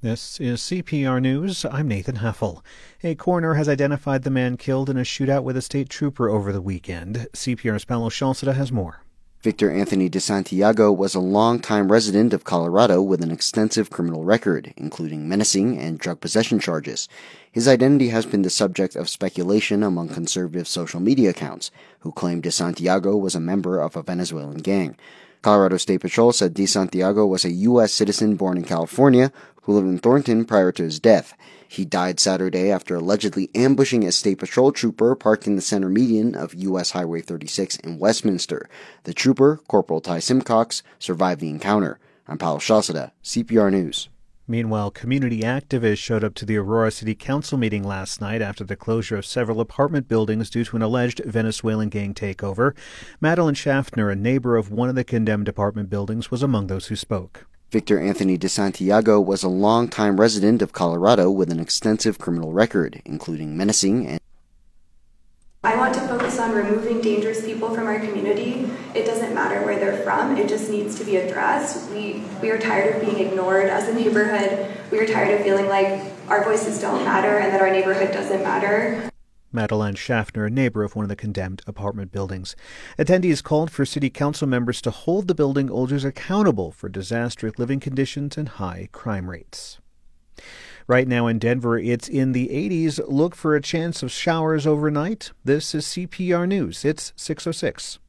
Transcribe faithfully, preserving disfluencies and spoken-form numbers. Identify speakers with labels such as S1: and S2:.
S1: This is C P R News. I'm Nathan Heffel. A coroner has identified the man killed in a shootout with a state trooper over the weekend. C P R's Paulo Shalceda has more.
S2: Victor Anthony DeSantiago was a longtime resident of Colorado with an extensive criminal record, including menacing and drug possession charges. His identity has been the subject of speculation among conservative social media accounts, who claim DeSantiago was a member of a Venezuelan gang. Colorado State Patrol said DeSantiago was a U S citizen born in California who lived in Thornton prior to his death. He died Saturday after allegedly ambushing a State Patrol trooper parked in the center median of U S Highway thirty-six in Westminster. The trooper, Corporal Ty Simcox, survived the encounter. I'm Paulo Shalceda, C P R News.
S1: Meanwhile, community activists showed up to the Aurora City Council meeting last night after the closure of several apartment buildings due to an alleged Venezuelan gang takeover. Madeline Schaffner, a neighbor of one of the condemned apartment buildings, was among those who spoke.
S2: Victor Anthony DeSantiago was a longtime resident of Colorado with an extensive criminal record, including menacing and
S3: I want to focus on removing dangerous people from our community. It doesn't matter where they're from, it just needs to be addressed. We, we are tired of being ignored as a neighborhood. We are tired of feeling like our voices don't matter and that our neighborhood doesn't matter.
S1: Madeline Schaffner, a neighbor of one of the condemned apartment buildings. Attendees called for city council members to hold the building owners accountable for disastrous living conditions and high crime rates. Right now in Denver, it's in the eighties. Look for a chance of showers overnight. This is C P R News. It's six oh six.